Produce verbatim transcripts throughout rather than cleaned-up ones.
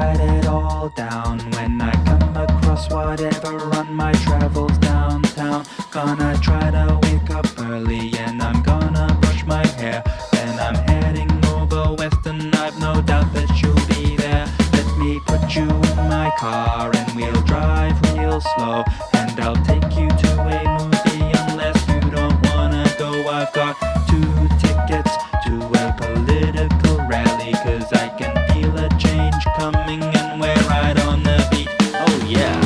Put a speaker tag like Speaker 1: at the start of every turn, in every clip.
Speaker 1: write it all down when I come across whatever on my travels downtown. Gonna try to wake up early and I'm gonna brush my hair. Then I'm heading over west and I've no doubt that you'll be there. Let me put you in my car and we'll drive real slow, and I'll take you to a movie unless you don't wanna go. I've got two tickets to a political rally, cause I can feel a change coming and we're right on the beat. Oh yeah.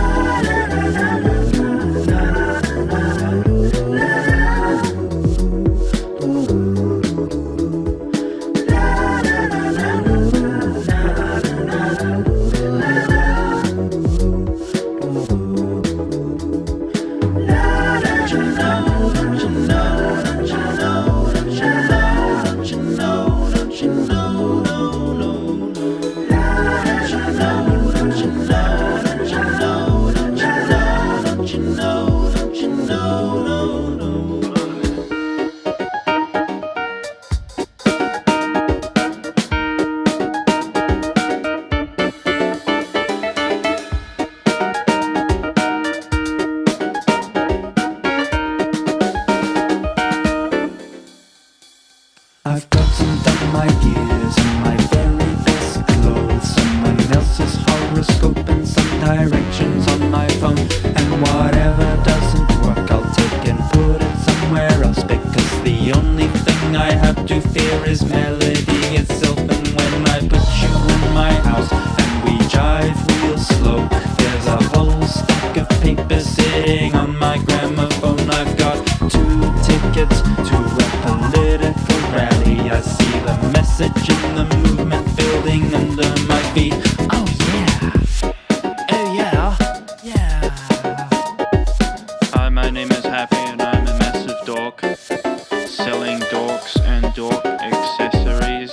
Speaker 1: I've got some dumb ideas in my very best clothes, someone else's horoscope and some directions on my phone. And whatever doesn't work I'll take and put it somewhere else, because the only thing I have to fear is melody itself. And when I put you in my house and we drive real slow, there's a whole stack of papers sitting on my gramophone. I've got two tickets to a political rally. I see the message in the movement building under my feet. Oh yeah, oh yeah, yeah.
Speaker 2: Hi, my name is Happy and I'm a massive dork, selling dorks and dork accessories.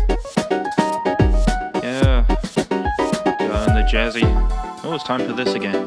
Speaker 2: Yeah, going the jazzy. Oh, it's time for this again.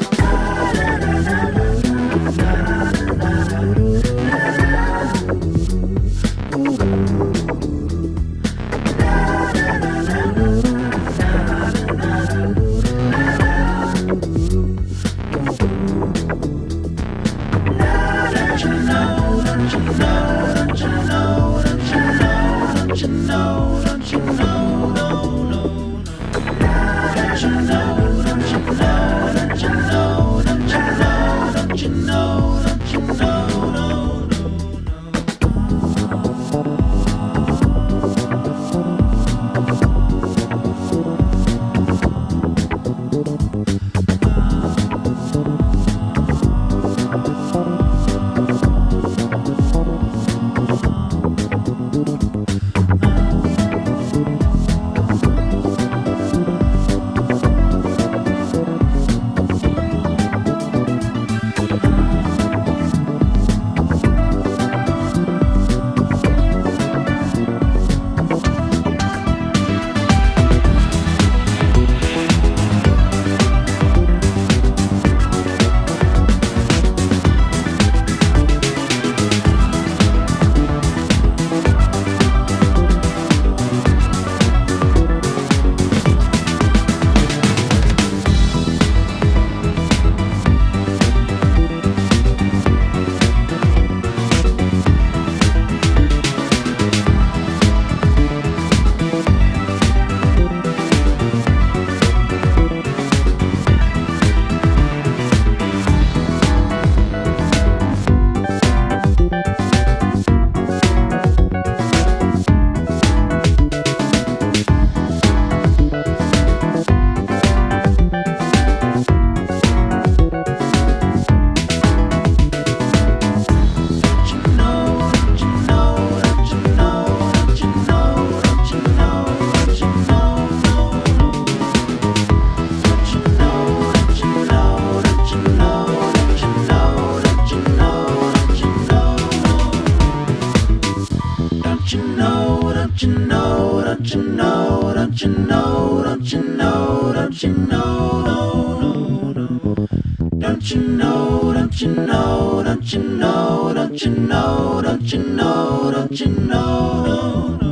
Speaker 1: don't you know, don't you know, don't you know, don't you know, no, no, no. Don't you know, don't you know, don't you know, don't you know, don't you know, don't you know, no, no.